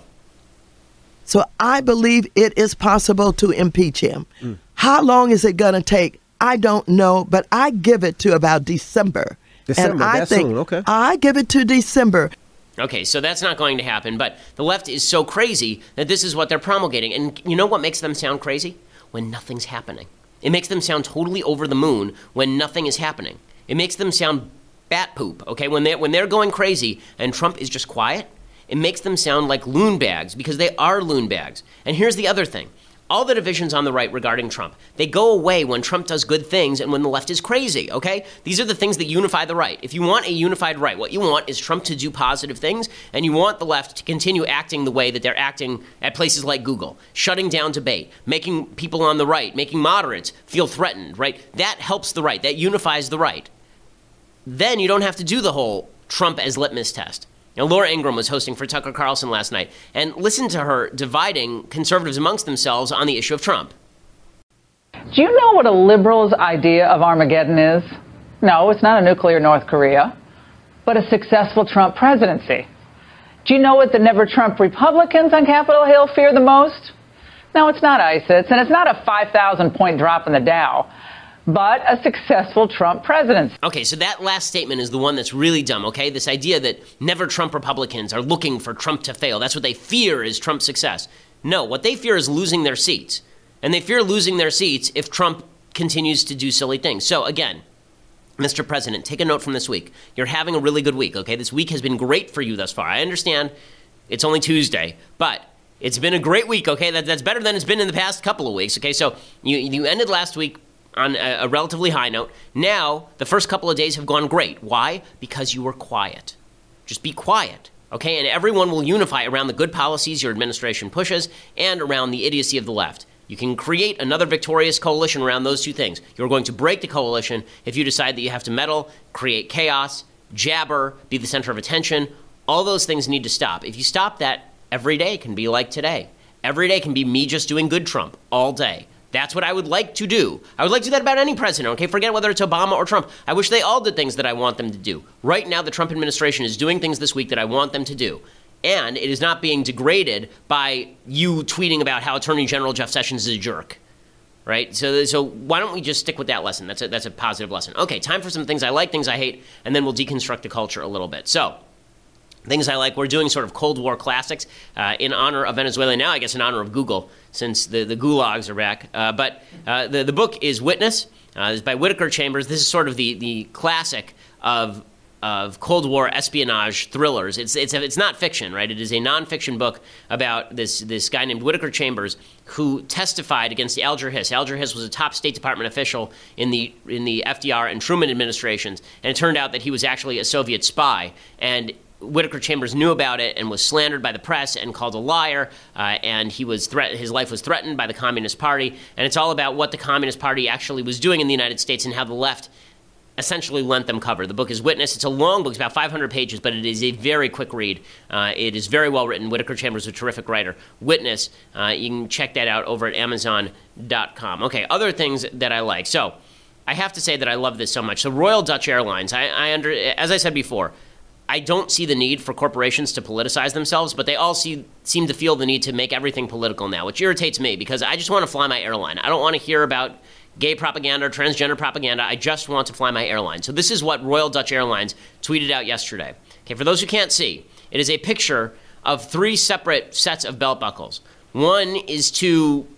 So I believe it is possible to impeach him. Mm. How long is it going to take? I don't know, but I give it to about December. December, and I that's think soon, okay. I give it to December. Okay, so that's not going to happen, but the left is so crazy that this is what they're promulgating. And you know what makes them sound crazy? When nothing's happening. It makes them sound totally over the moon when nothing is happening. It makes them sound bat poop, okay? When they're, when they're going crazy and Trump is just quiet, it makes them sound like loon bags because they are loon bags. And here's the other thing. All the divisions on the right regarding Trump, they go away when Trump does good things and when the left is crazy, okay? These are the things that unify the right. If you want a unified right, what you want is Trump to do positive things, and you want the left to continue acting the way that they're acting at places like Google, shutting down debate, making people on the right, making moderates feel threatened, right? That helps the right. That unifies the right. Then you don't have to do the whole Trump as litmus test. Now, Laura Ingraham was hosting for Tucker Carlson last night, and listen to her dividing conservatives amongst themselves on the issue of Trump. Do you know what a liberal's idea of Armageddon is? No, it's not a nuclear North Korea, but a successful Trump presidency. Do you know what the never-Trump Republicans on Capitol Hill fear the most? No, it's not ISIS, and it's not a five thousand point drop in the Dow, but a successful Trump presidency. Okay, so that last statement is the one that's really dumb, okay? This idea that never Trump Republicans are looking for Trump to fail. That's what they fear is Trump's success. No, what they fear is losing their seats. And they fear losing their seats if Trump continues to do silly things. So again, Mister President, take a note from this week. You're having a really good week, okay? This week has been great for you thus far. I understand it's only Tuesday, but it's been a great week, okay? That, that's better than it's been in the past couple of weeks, okay? So you, you ended last week on a, a relatively high note. Now, the first couple of days have gone great. Why? Because you were quiet. Just be quiet, okay? And everyone will unify around the good policies your administration pushes and around the idiocy of the left. You can create another victorious coalition around those two things. You're going to break the coalition if you decide that you have to meddle, create chaos, jabber, be the center of attention. All those things need to stop. If you stop that, every day can be like today. Every day can be me just doing good Trump all day. That's what I would like to do. I would like to do that about any president, okay? Forget whether it's Obama or Trump. I wish they all did things that I want them to do. Right now, the Trump administration is doing things this week that I want them to do. And it is not being degraded by you tweeting about how Attorney General Jeff Sessions is a jerk, right? So so why don't we just stick with that lesson? That's a, that's a positive lesson. Okay, time for some things I like, things I hate, and then we'll deconstruct the culture a little bit. So things I like, we're doing sort of Cold War classics uh, in honor of Venezuela. Now, I guess in honor of Google, since the, the gulags are back. Uh, but uh, the, the book is Witness. Uh, it's by Whittaker Chambers. This is sort of the, the classic of of Cold War espionage thrillers. It's it's it's not fiction, right? It is a nonfiction book about this this guy named Whittaker Chambers who testified against the Alger Hiss. Alger Hiss was a top State Department official in the in the F D R and Truman administrations, and it turned out that he was actually a Soviet spy. And Whittaker Chambers knew about it and was slandered by the press and called a liar, uh, and he was threat- his life was threatened by the Communist Party. And it's all about what the Communist Party actually was doing in the United States and how the left essentially lent them cover. The book is Witness. It's a long book. It's about five hundred pages, but it is a very quick read. Uh, it is very well written. Whittaker Chambers is a terrific writer. Witness, uh, you can check that out over at amazon dot com. Okay, other things that I like. So I have to say that I love this so much. So Royal Dutch Airlines, I, I under, as I said before, I don't see the need for corporations to politicize themselves, but they all see, seem to feel the need to make everything political now, which irritates me because I just want to fly my airline. I don't want to hear about gay propaganda or transgender propaganda. I just want to fly my airline. So this is what Royal Dutch Airlines tweeted out yesterday. Okay, for those who can't see, it is a picture of three separate sets of belt buckles. One is to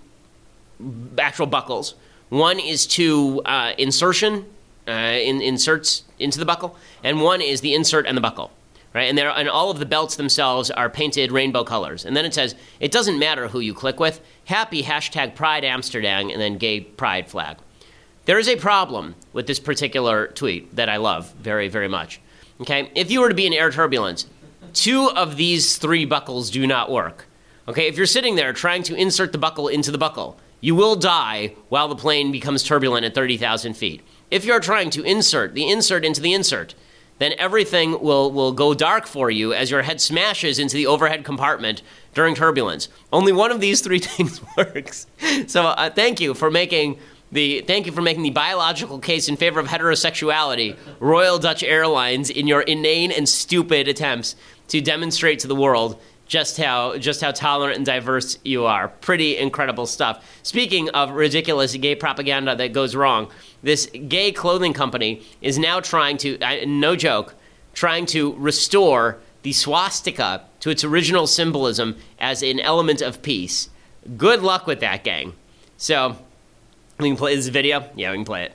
actual buckles. One is to uh, insertion, uh, in, inserts into the buckle, and one is the insert and the buckle. Right? And, there, and all of the belts themselves are painted rainbow colors. And then it says, it doesn't matter who you click with. Happy hashtag Pride Amsterdam and then gay pride flag. There is a problem with this particular tweet that I love very, very much. Okay? If you were to be in air turbulence, two of these three buckles do not work. Okay? If you're sitting there trying to insert the buckle into the buckle, you will die while the plane becomes turbulent at thirty thousand feet. If you're trying to insert the insert into the insert, then everything will, will go dark for you as your head smashes into the overhead compartment during turbulence. Only one of these three things works. So uh, thank you for making the thank you for making the biological case in favor of heterosexuality, Royal Dutch Airlines, in your inane and stupid attempts to demonstrate to the world just how just how tolerant and diverse you are. Pretty incredible stuff. Speaking of ridiculous gay propaganda that goes wrong, this gay clothing company is now trying to, uh, no joke, trying to restore the swastika to its original symbolism as an element of peace. Good luck with that, gang. So, we can play this video? Yeah, we can play it.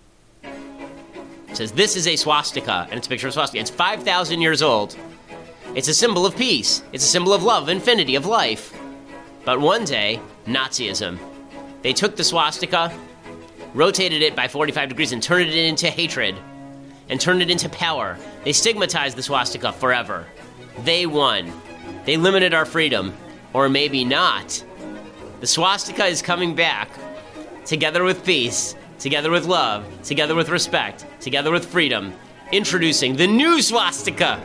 It says, this is a swastika, and it's a picture of a swastika. It's five thousand years old. It's a symbol of peace. It's a symbol of love, infinity, of life. But one day, Nazism. They took the swastika, rotated it by forty-five degrees, and turned it into hatred, and turned it into power. They stigmatized the swastika forever. They won. They limited our freedom. Or maybe not. The swastika is coming back, together with peace, together with love, together with respect, together with freedom, introducing the new swastika.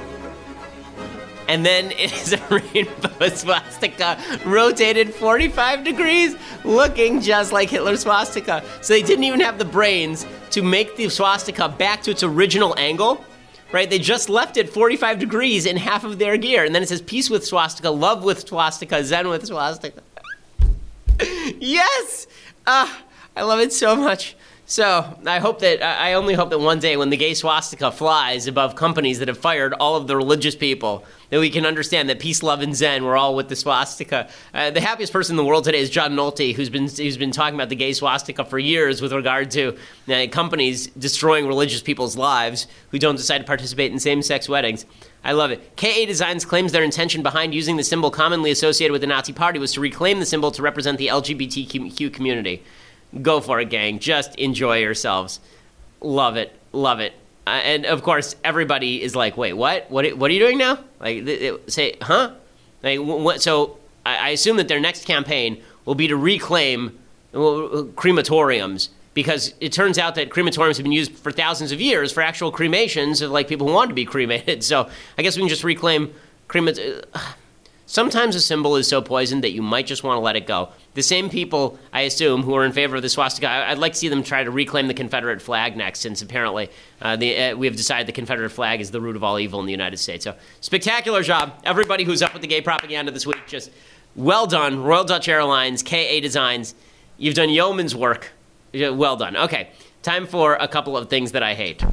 And then it is a rainbow swastika rotated forty-five degrees, looking just like Hitler's swastika. So they didn't even have the brains to make the swastika back to its original angle, right? They just left it forty-five degrees in half of their gear. And then it says peace with swastika, love with swastika, zen with swastika. Yes! Ah, I love it so much. So I hope that I only hope that one day when the gay swastika flies above companies that have fired all of the religious people, that we can understand that peace, love, and Zen, we're all with the swastika. Uh, the happiest person in the world today is John Nolte, who's been who's been talking about the gay swastika for years with regard to uh, companies destroying religious people's lives who don't decide to participate in same-sex weddings. I love it. K A Designs claims their intention behind using the symbol commonly associated with the Nazi Party was to reclaim the symbol to represent the L G B T Q community. Go for it, gang. Just enjoy yourselves. Love it. Love it. Uh, and, of course, everybody is like, wait, what? What, what are you doing now? Like, they, they say, huh? Like, what? So I, I assume that their next campaign will be to reclaim well, crematoriums, because it turns out that crematoriums have been used for thousands of years for actual cremations of, like, people who want to be cremated. So I guess we can just reclaim crematoria. Sometimes a symbol is so poisoned that you might just want to let it go. The same people, I assume, who are in favor of the swastika, I'd like to see them try to reclaim the Confederate flag next, since apparently uh, the, uh, we have decided the Confederate flag is the root of all evil in the United States. So, spectacular job. Everybody who's up with the gay propaganda this week, just well done. Royal Dutch Airlines, K A Designs, you've done yeoman's work. Well done. Okay, time for a couple of things that I hate.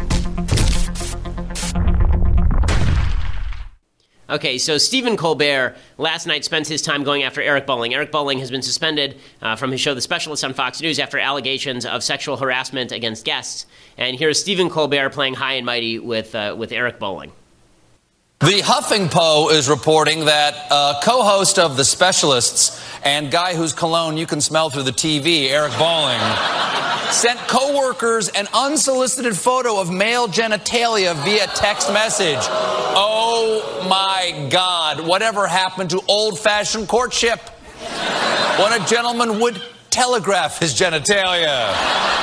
Okay, so Stephen Colbert last night spent his time going after Eric Bolling. Eric Bolling has been suspended uh, from his show The Specialist on Fox News after allegations of sexual harassment against guests. And here's Stephen Colbert playing high and mighty with uh, with Eric Bolling. The Huffington is reporting that uh, co-host of The Specialists and guy whose cologne you can smell through the T V, Eric Bolling, sent co-workers an unsolicited photo of male genitalia via text message. Oh my God, whatever happened to old-fashioned courtship? When a gentleman would telegraph his genitalia.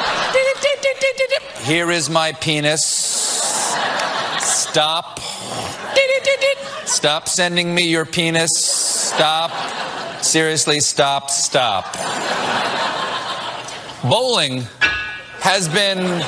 Here is my penis. Stop. Stop sending me your penis. Stop. Seriously, stop, stop. Bolling has been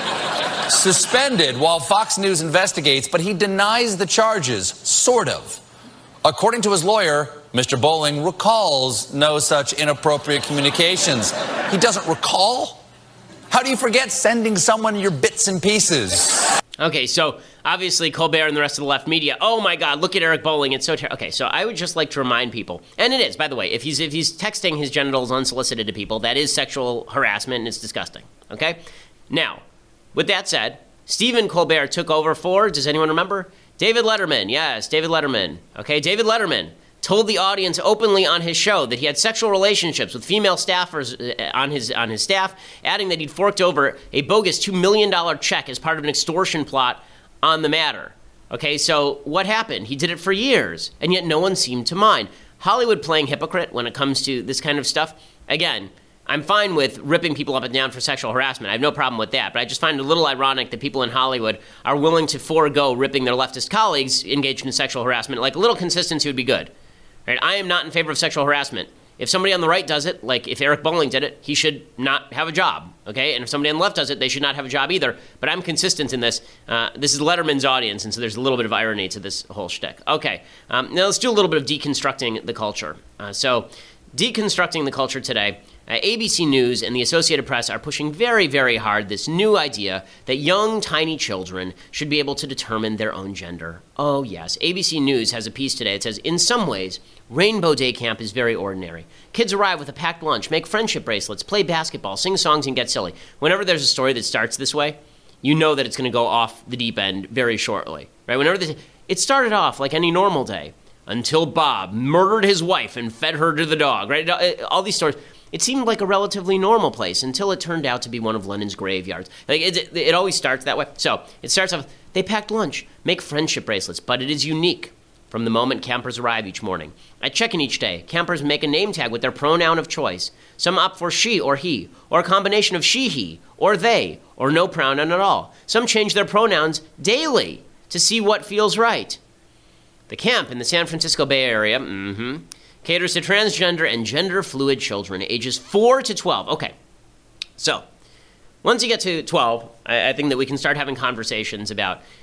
suspended while Fox News investigates, but he denies the charges, sort of. According to his lawyer, Mister Bolling recalls no such inappropriate communications. He doesn't recall? How do you forget sending someone your bits and pieces? Okay, so obviously Colbert and the rest of the left media, oh my God, look at Eric Bolling, it's so terrible. Okay, so I would just like to remind people, and it is, by the way, if he's if he's texting his genitals unsolicited to people, that is sexual harassment and it's disgusting, okay? Now, with that said, Stephen Colbert took over for, does anyone remember? David Letterman, yes, David Letterman, okay? David Letterman told the audience openly on his show that he had sexual relationships with female staffers on his on his staff, adding that he'd forked over a bogus two million dollars check as part of an extortion plot on the matter. Okay, so what happened? He did it for years, and yet no one seemed to mind. Hollywood playing hypocrite when it comes to this kind of stuff. Again, I'm fine with ripping people up and down for sexual harassment. I have no problem with that, but I just find it a little ironic that people in Hollywood are willing to forego ripping their leftist colleagues engaged in sexual harassment. Like, a little consistency would be good. Right? I am not in favor of sexual harassment. If somebody on the right does it, like if Eric Bolling did it, he should not have a job, okay? And if somebody on the left does it, they should not have a job either. But I'm consistent in this. Uh, this is Letterman's audience, and so there's a little bit of irony to this whole shtick. Okay, um, now let's do a little bit of deconstructing the culture. Uh, so deconstructing the culture today, uh, A B C News and the Associated Press are pushing very, very hard this new idea that young, tiny children should be able to determine their own gender. Oh, yes. A B C News has a piece today. It says, in some ways, Rainbow Day Camp is very ordinary. Kids arrive with a packed lunch, make friendship bracelets, play basketball, sing songs, and get silly. Whenever there's a story that starts this way, you know that it's going to go off the deep end very shortly. Right? Whenever this, it started off like any normal day until Bob murdered his wife and fed her to the dog. Right? All these stories. It seemed like a relatively normal place until it turned out to be one of Lenin's graveyards. Like it, it, it always starts that way. So it starts off, they packed lunch, make friendship bracelets, but it is unique from the moment campers arrive each morning. At check-in each day, campers make a name tag with their pronoun of choice. Some opt for she or he, or a combination of she, he, or they, or no pronoun at all. Some change their pronouns daily to see what feels right. The camp in the San Francisco Bay Area, mm-hmm, caters to transgender and gender-fluid children ages four to twelve. Okay, so once you get to twelve, I, I think that we can start having conversations about,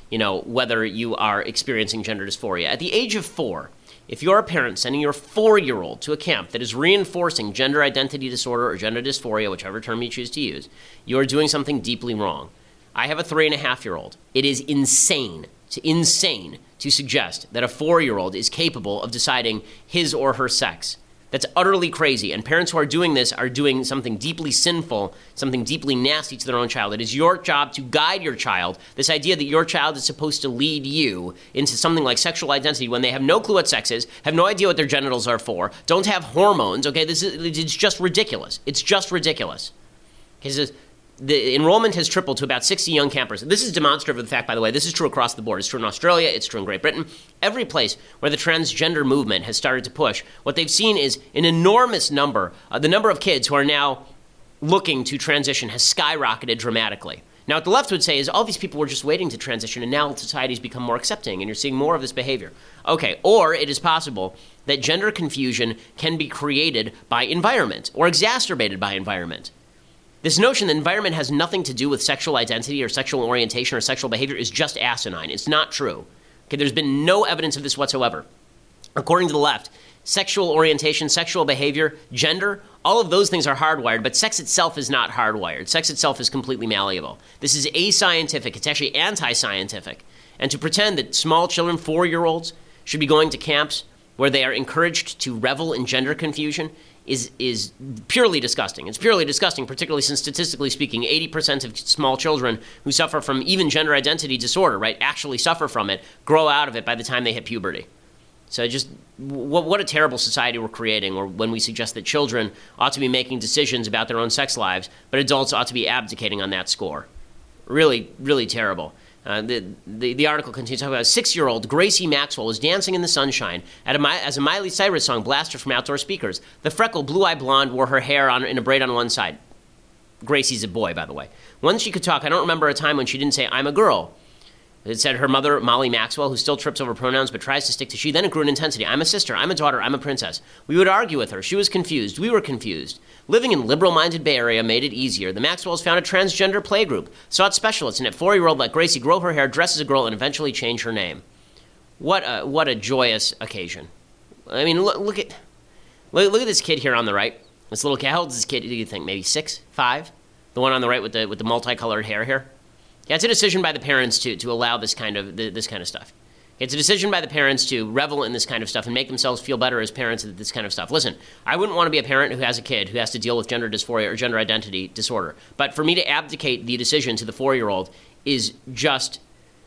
you know, whether you are experiencing gender dysphoria. At the age of four, if you're a parent sending your four-year-old to a camp that is reinforcing gender identity disorder or gender dysphoria, whichever term you choose to use, you are doing something deeply wrong. I have a three-and-a-half-year-old. It is insane, to, insane to suggest that a four-year-old is capable of deciding his or her sex. That's utterly crazy, and parents who are doing this are doing something deeply sinful, something deeply nasty to their own child. It is your job to guide your child. This idea that your child is supposed to lead you into something like sexual identity when they have no clue what sex is, have no idea what their genitals are for, don't have hormones, okay? This is, it's just ridiculous. It's just ridiculous. Because the enrollment has tripled to about sixty young campers. This is demonstrative of the fact, by the way, this is true across the board. It's true in Australia. It's true in Great Britain. Every place where the transgender movement has started to push, what they've seen is an enormous number, uh, the number of kids who are now looking to transition has skyrocketed dramatically. Now, what the left would say is all these people were just waiting to transition, and now society's become more accepting, and you're seeing more of this behavior. Okay, or it is possible that gender confusion can be created by environment or exacerbated by environment. This notion that environment has nothing to do with sexual identity or sexual orientation or sexual behavior is just asinine. It's not true. Okay, there's been no evidence of this whatsoever. According to the left, sexual orientation, sexual behavior, gender, all of those things are hardwired, but sex itself is not hardwired. Sex itself is completely malleable. This is ascientific. It's actually anti-scientific. And to pretend that small children, four-year-olds, should be going to camps where they are encouraged to revel in gender confusion is is purely disgusting. It's purely disgusting, particularly since statistically speaking, eighty percent of small children who suffer from even gender identity disorder, right, actually suffer from it, grow out of it by the time they hit puberty. So just what, what a terrible society we're creating, or when we suggest that children ought to be making decisions about their own sex lives, but adults ought to be abdicating on that score. Really, really terrible. Uh, the, the the article continues talking about a six-year-old Gracie Maxwell was dancing in the sunshine at a, as a Miley Cyrus song blasted from outdoor speakers. The freckled, blue-eyed blonde wore her hair on, in a braid on one side. Gracie's a boy, by the way. Once she could talk, I don't remember a time when she didn't say, "I'm a girl." It said her mother, Molly Maxwell, who still trips over pronouns but tries to stick to she. Then it grew in intensity. "I'm a sister. I'm a daughter. I'm a princess." We would argue with her. She was confused. We were confused. Living in liberal-minded Bay Area made it easier. The Maxwells found a transgender playgroup, sought specialists, and had four-year-old let Gracie grow her hair, dress as a girl, and eventually change her name. What a what a joyous occasion! I mean, look, look at look, look at this kid here on the right. This little kid. How old is this kid? Do you think maybe six, five? The one on the right with the with the multicolored hair here. Yeah, it's a decision by the parents to to allow this kind of this kind of stuff. It's a decision by the parents to revel in this kind of stuff and make themselves feel better as parents of this kind of stuff. Listen, I wouldn't want to be a parent who has a kid who has to deal with gender dysphoria or gender identity disorder. But for me to abdicate the decision to the four-year-old is just,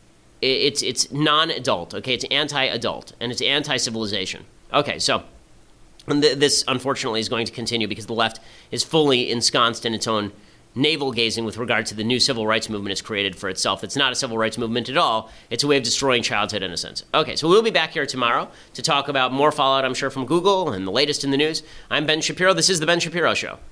it's it's non-adult, okay? It's anti-adult, and it's anti-civilization. Okay, so th- this, unfortunately, is going to continue because the left is fully ensconced in its own navel-gazing with regard to the new civil rights movement it's created for itself. It's not a civil rights movement at all. It's a way of destroying childhood innocence. Okay, so we'll be back here tomorrow to talk about more fallout, I'm sure, from Google and the latest in the news. I'm Ben Shapiro. This is The Ben Shapiro Show.